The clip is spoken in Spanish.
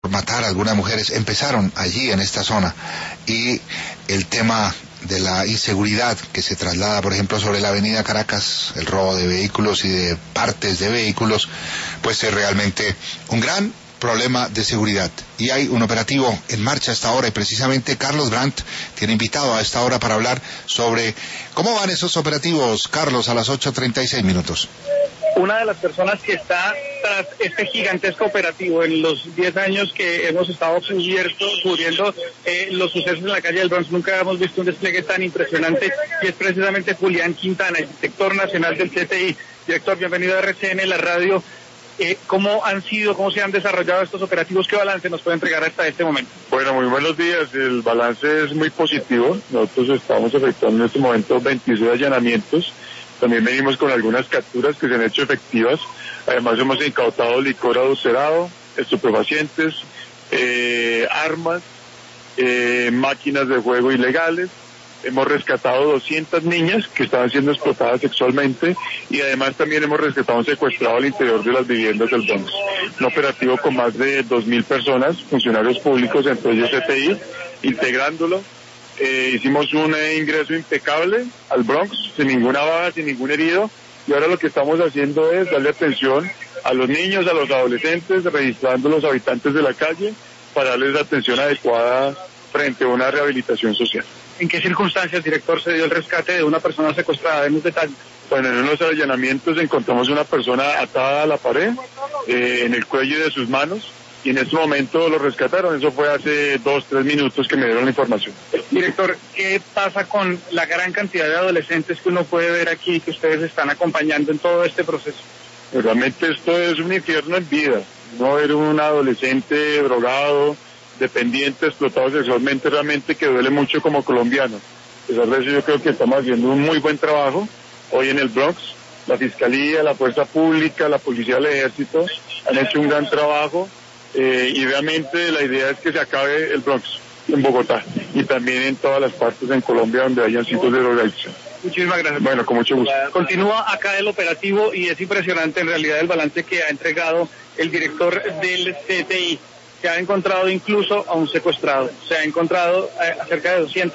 matar a algunas mujeres empezaron allí en esta zona, y el tema de la inseguridad que se traslada, por ejemplo, sobre la avenida Caracas, el robo de vehículos y de partes de vehículos, pues es realmente un gran problema de seguridad. Y hay un operativo en marcha a esta hora, y precisamente Carlos Brandt tiene invitado a esta hora para hablar sobre cómo van esos operativos. Carlos, a las 8:36. Una de las personas que está tras este gigantesco operativo en los 10 años que hemos estado cubriendo los sucesos en la calle del Bronx, nunca hemos visto un despliegue tan impresionante, y es precisamente Julián Quintana, el director nacional del CTI. Director, bienvenido a RCN, la radio. ¿Cómo se han desarrollado estos operativos? ¿Qué balance nos puede entregar hasta este momento? Bueno, muy buenos días. El balance es muy positivo. Nosotros estamos efectuando en este momento 26 allanamientos. También venimos con algunas capturas que se han hecho efectivas. Además hemos incautado licor adulterado, estupefacientes, armas, máquinas de juego ilegales. Hemos rescatado 200 niñas que estaban siendo explotadas sexualmente, y además también hemos rescatado un secuestrado al interior de las viviendas del Bronx. Un operativo con más de 2.000 personas, funcionarios públicos, entre ellos CTI, integrándolo. Hicimos un ingreso impecable al Bronx, sin ninguna baja, sin ningún herido, y ahora lo que estamos haciendo es darle atención a los niños, a los adolescentes, registrando a los habitantes de la calle para darles la atención adecuada frente a una rehabilitación social. ¿En qué circunstancias, director, se dio el rescate de una persona secuestrada? Denos detalles. Bueno, en unos allanamientos encontramos una persona atada a la pared, en el cuello de sus manos, y en este momento lo rescataron. Eso fue hace 2-3 minutos que me dieron la información. Director, ¿qué pasa con la gran cantidad de adolescentes que uno puede ver aquí, que ustedes están acompañando en todo este proceso? Realmente esto es un infierno en vida. No ver un adolescente drogado, dependiente, explotado sexualmente, realmente que duele mucho como colombiano. A pesar de eso, yo creo que estamos haciendo un muy buen trabajo hoy en el Bronx. La Fiscalía, la Fuerza Pública, la Policía del Ejército han hecho un gran trabajo, y realmente la idea es que se acabe el Bronx en Bogotá y también en todas las partes en Colombia donde hayan sitios de drogadicción. Muchísimas gracias. Bueno, con mucho gusto. Continúa acá el operativo, y es impresionante en realidad el balance que ha entregado el director del CTI. Se ha encontrado incluso a un secuestrado. Se ha encontrado cerca de 200